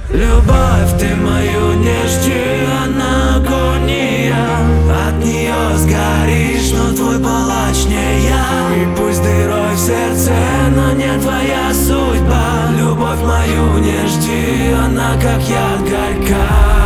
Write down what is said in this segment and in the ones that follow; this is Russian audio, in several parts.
Любовь, ты мою не жди, она агония. От нее сгоришь, но твой палач не я. И пусть дырой в сердце, но не твоя судьба. Любовь мою не жди, она как яд горька.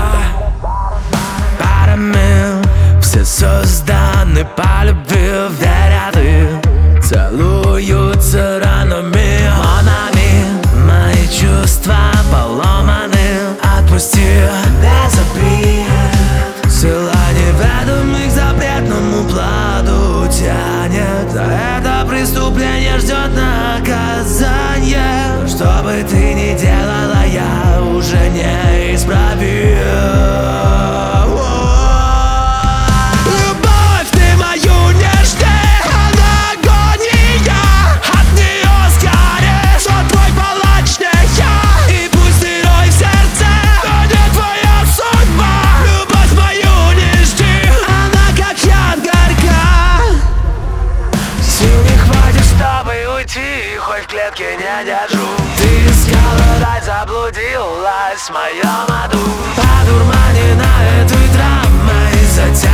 Парами все созданы по любви, верят и целуются ранами. Мои чувства поломаны. Отпусти, без обид. Сила неведомых к запретному плоду тянет. За это преступление ждет наказание. Что бы ты ни делала, я уже не исправим. Хоть в клетке не держу. Ты искала рай, заблудилась в моем аду. Подурманена этой драмой, затянутой.